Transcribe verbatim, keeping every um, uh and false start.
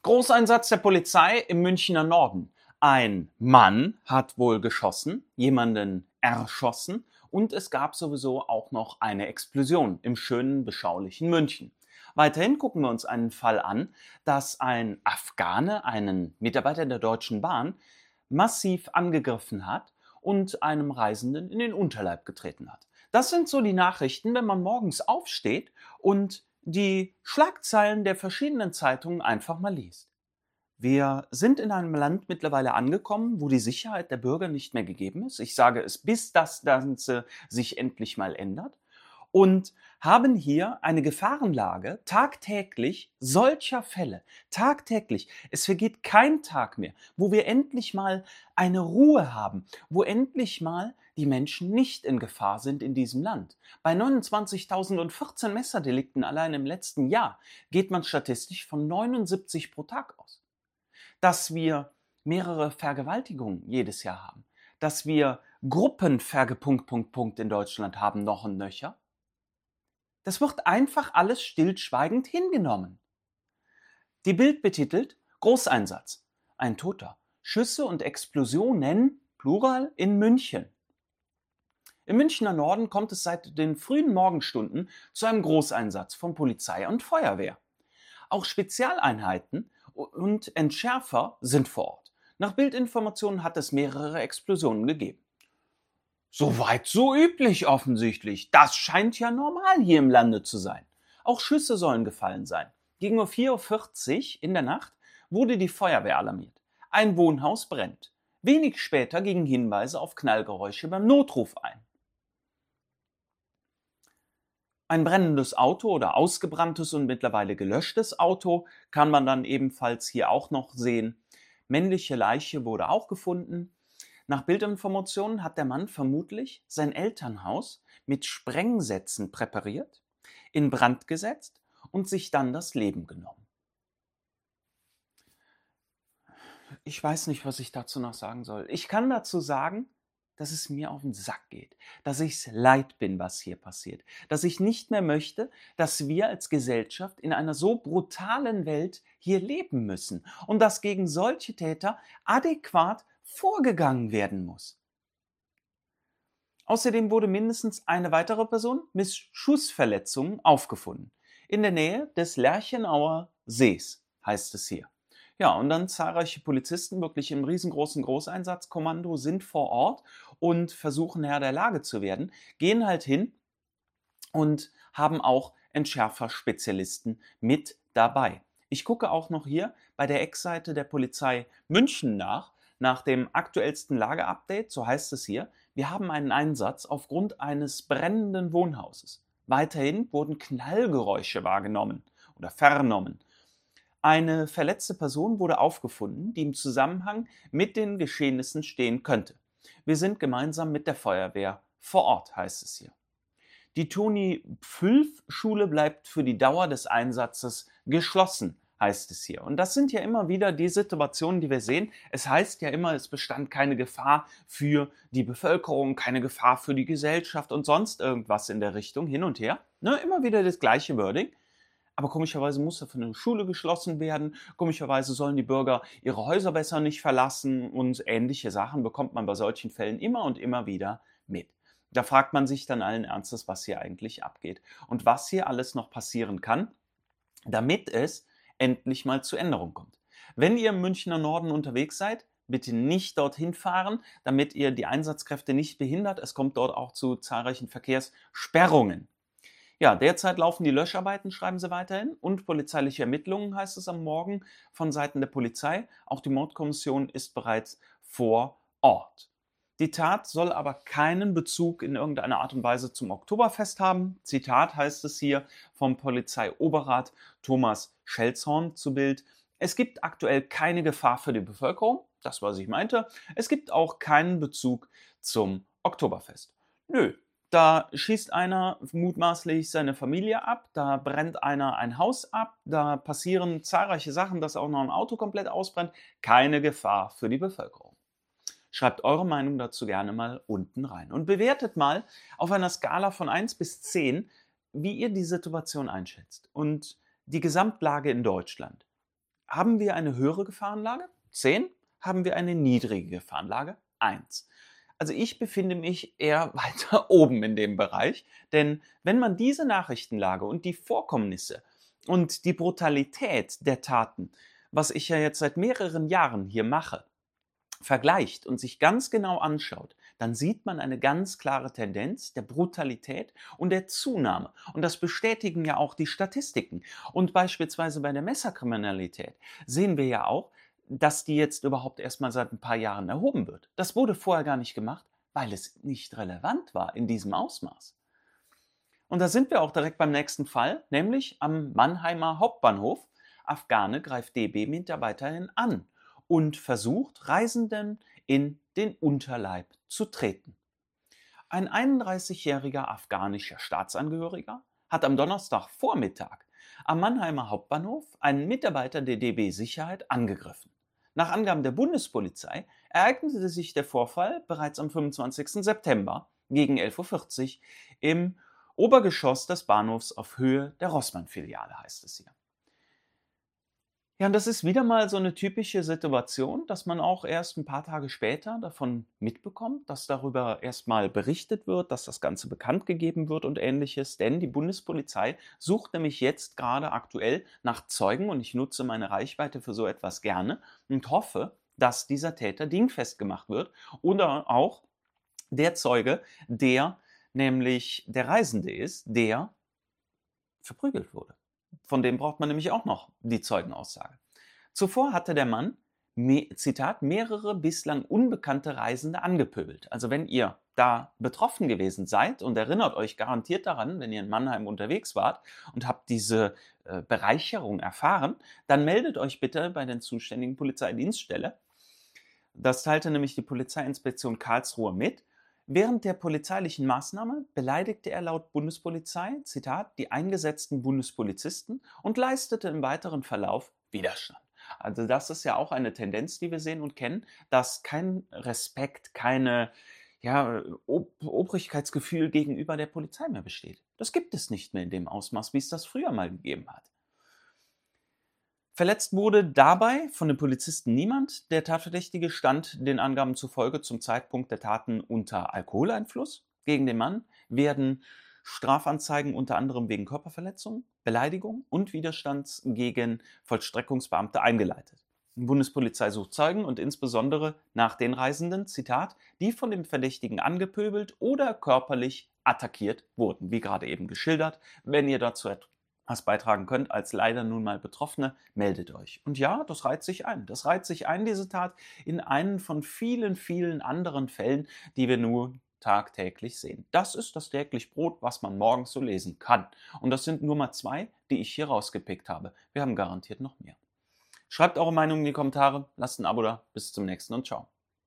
Großeinsatz der Polizei im Münchner Norden. Ein Mann hat wohl geschossen, jemanden erschossen und es gab sowieso auch noch eine Explosion im schönen, beschaulichen München. Weiterhin gucken wir uns einen Fall an, dass ein Afghane einen Mitarbeiter der Deutschen Bahn massiv angegriffen hat und einem Reisenden in den Unterleib getreten hat. Das sind so die Nachrichten, wenn man morgens aufsteht und die Schlagzeilen der verschiedenen Zeitungen einfach mal liest. Wir sind in einem Land mittlerweile angekommen, wo die Sicherheit der Bürger nicht mehr gegeben ist. Ich sage es, bis das Ganze sich endlich mal ändert. Und haben hier eine Gefahrenlage tagtäglich solcher Fälle. Tagtäglich. Es vergeht kein Tag mehr, wo wir endlich mal eine Ruhe haben, wo endlich mal die Menschen nicht in Gefahr sind in diesem Land. Bei neunundzwanzigtausendvierzehn Messerdelikten allein im letzten Jahr geht man statistisch von neunundsiebzig pro Tag aus. Dass wir mehrere Vergewaltigungen jedes Jahr haben, dass wir Gruppenvergepunkt Punkt, Punkt in Deutschland haben, noch und nöcher. Das wird einfach alles stillschweigend hingenommen. Die Bild betitelt Großeinsatz. Ein Toter. Schüsse und Explosionen, Plural, in München. Im Münchner Norden kommt es seit den frühen Morgenstunden zu einem Großeinsatz von Polizei und Feuerwehr. Auch Spezialeinheiten und Entschärfer sind vor Ort. Nach Bildinformationen hat es mehrere Explosionen gegeben. Soweit so üblich offensichtlich. Das scheint ja normal hier im Lande zu sein. Auch Schüsse sollen gefallen sein. Gegen um vier Uhr vierzig in der Nacht wurde die Feuerwehr alarmiert. Ein Wohnhaus brennt. Wenig später gingen Hinweise auf Knallgeräusche beim Notruf ein. Ein brennendes Auto oder ausgebranntes und mittlerweile gelöschtes Auto kann man dann ebenfalls hier auch noch sehen. Männliche Leiche wurde auch gefunden. Nach Bildinformationen hat der Mann vermutlich sein Elternhaus mit Sprengsätzen präpariert, in Brand gesetzt und sich dann das Leben genommen. Ich weiß nicht, was ich dazu noch sagen soll. Ich kann dazu sagen, dass es mir auf den Sack geht, dass ich es leid bin, was hier passiert, dass ich nicht mehr möchte, dass wir als Gesellschaft in einer so brutalen Welt hier leben müssen und dass gegen solche Täter adäquat vorgegangen werden muss. Außerdem wurde mindestens eine weitere Person mit Schussverletzungen aufgefunden. In der Nähe des Lerchenauer Sees, heißt es hier. Ja, und dann zahlreiche Polizisten, wirklich im riesengroßen Großeinsatzkommando, sind vor Ort und versuchen Herr der Lage zu werden, gehen halt hin und haben auch Entschärfer-Spezialisten mit dabei. Ich gucke auch noch hier bei der Eckseite der Polizei München nach, nach dem aktuellsten Lageupdate, so heißt es hier, wir haben einen Einsatz aufgrund eines brennenden Wohnhauses. Weiterhin wurden Knallgeräusche wahrgenommen oder vernommen. Eine verletzte Person wurde aufgefunden, die im Zusammenhang mit den Geschehnissen stehen könnte. Wir sind gemeinsam mit der Feuerwehr vor Ort, heißt es hier. Die Toni-Pfülf-Schule bleibt für die Dauer des Einsatzes geschlossen, heißt es hier. Und das sind ja immer wieder die Situationen, die wir sehen. Es heißt ja immer, es bestand keine Gefahr für die Bevölkerung, keine Gefahr für die Gesellschaft und sonst irgendwas in der Richtung, hin und her. Ne, immer wieder das gleiche Wording. Aber komischerweise muss dafür eine Schule geschlossen werden. Komischerweise sollen die Bürger ihre Häuser besser nicht verlassen und ähnliche Sachen bekommt man bei solchen Fällen immer und immer wieder mit. Da fragt man sich dann allen Ernstes, was hier eigentlich abgeht und was hier alles noch passieren kann, damit es endlich mal zur Änderung kommt. Wenn ihr im Münchner Norden unterwegs seid, bitte nicht dorthin fahren, damit ihr die Einsatzkräfte nicht behindert. Es kommt dort auch zu zahlreichen Verkehrssperrungen. Ja, derzeit laufen die Löscharbeiten, schreiben sie weiterhin, und polizeiliche Ermittlungen, heißt es am Morgen von Seiten der Polizei. Auch die Mordkommission ist bereits vor Ort. Die Tat soll aber keinen Bezug in irgendeiner Art und Weise zum Oktoberfest haben. Zitat heißt es hier vom Polizeioberrat Thomas Schelzhorn zu Bild. Es gibt aktuell keine Gefahr für die Bevölkerung, das was ich meinte. Es gibt auch keinen Bezug zum Oktoberfest. Nö. Da schießt einer mutmaßlich seine Familie ab, da brennt einer ein Haus ab, da passieren zahlreiche Sachen, dass auch noch ein Auto komplett ausbrennt. Keine Gefahr für die Bevölkerung. Schreibt eure Meinung dazu gerne mal unten rein und bewertet mal auf einer Skala von eins bis zehn, wie ihr die Situation einschätzt und die Gesamtlage in Deutschland. Haben wir eine höhere Gefahrenlage? zehn. Haben wir eine niedrige Gefahrenlage? eins. Also ich befinde mich eher weiter oben in dem Bereich, denn wenn man diese Nachrichtenlage und die Vorkommnisse und die Brutalität der Taten, was ich ja jetzt seit mehreren Jahren hier mache, vergleicht und sich ganz genau anschaut, dann sieht man eine ganz klare Tendenz der Brutalität und der Zunahme. Und das bestätigen ja auch die Statistiken. Und beispielsweise bei der Messerkriminalität sehen wir ja auch, dass die jetzt überhaupt erstmal seit ein paar Jahren erhoben wird. Das wurde vorher gar nicht gemacht, weil es nicht relevant war in diesem Ausmaß. Und da sind wir auch direkt beim nächsten Fall, nämlich am Mannheimer Hauptbahnhof. Afghane greift D B-Mitarbeiterin an und versucht, Reisenden in den Unterleib zu treten. Ein einunddreißigjähriger afghanischer Staatsangehöriger hat am Donnerstagvormittag am Mannheimer Hauptbahnhof einen Mitarbeiter der D B-Sicherheit angegriffen. Nach Angaben der Bundespolizei ereignete sich der Vorfall bereits am fünfundzwanzigsten September gegen elf Uhr vierzig im Obergeschoss des Bahnhofs auf Höhe der Rossmann-Filiale, heißt es hier. Ja, und das ist wieder mal so eine typische Situation, dass man auch erst ein paar Tage später davon mitbekommt, dass darüber erst mal berichtet wird, dass das Ganze bekannt gegeben wird und Ähnliches. Denn die Bundespolizei sucht nämlich jetzt gerade aktuell nach Zeugen und ich nutze meine Reichweite für so etwas gerne und hoffe, dass dieser Täter dingfest gemacht wird oder auch der Zeuge, der nämlich der Reisende ist, der verprügelt wurde. Von dem braucht man nämlich auch noch die Zeugenaussage. Zuvor hatte der Mann, me Zitat, mehrere bislang unbekannte Reisende angepöbelt. Also wenn ihr da betroffen gewesen seid und erinnert euch garantiert daran, wenn ihr in Mannheim unterwegs wart und habt diese äh, Bereicherung erfahren, dann meldet euch bitte bei der zuständigen Polizeidienststelle. Das teilte nämlich die Polizeiinspektion Karlsruhe mit. Während der polizeilichen Maßnahme beleidigte er laut Bundespolizei, Zitat, die eingesetzten Bundespolizisten und leistete im weiteren Verlauf Widerstand. Also das ist ja auch eine Tendenz, die wir sehen und kennen, dass kein Respekt, keine ja, Ob Obrigkeitsgefühl gegenüber der Polizei mehr besteht. Das gibt es nicht mehr in dem Ausmaß, wie es das früher mal gegeben hat. Verletzt wurde dabei von den Polizisten niemand. Der Tatverdächtige stand den Angaben zufolge zum Zeitpunkt der Taten unter Alkoholeinfluss. Gegen den Mann werden Strafanzeigen unter anderem wegen Körperverletzung, Beleidigung und Widerstands gegen Vollstreckungsbeamte eingeleitet. Die Bundespolizei sucht Zeugen und insbesondere nach den Reisenden, Zitat, die von dem Verdächtigen angepöbelt oder körperlich attackiert wurden, wie gerade eben geschildert. Wenn ihr dazu was beitragen könnt, als leider nun mal Betroffene, meldet euch. Und ja, das reiht sich ein. Das reiht sich ein, diese Tat, in einen von vielen, vielen anderen Fällen, die wir nur tagtäglich sehen. Das ist das täglich Brot, was man morgens so lesen kann. Und das sind nur mal zwei, die ich hier rausgepickt habe. Wir haben garantiert noch mehr. Schreibt eure Meinung in die Kommentare, lasst ein Abo da. Bis zum nächsten und ciao.